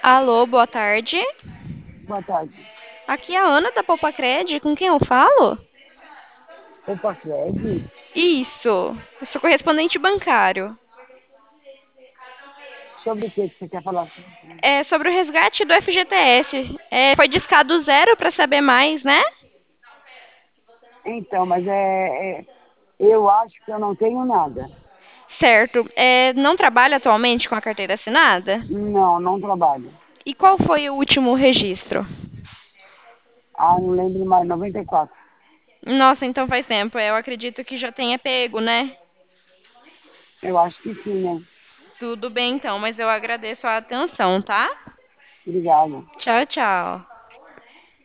Alô, boa tarde. Boa tarde. Aqui é a Ana da Poupa-Cred. Com quem eu falo? Opa, Cred? Isso. Eu sou correspondente bancário. Sobre o que você quer falar? É sobre o resgate do FGTS. Foi discado zero para saber mais, né? Então, mas eu acho que eu não tenho nada. Certo. Não trabalha atualmente com a carteira assinada? Não, não trabalho. E qual foi o último registro? Ah, não lembro mais, 94. Nossa, então faz tempo. Eu acredito que já tenha pego, né? Eu acho que sim, né? Tudo bem então, mas eu agradeço a atenção, tá? Obrigado. Tchau, tchau.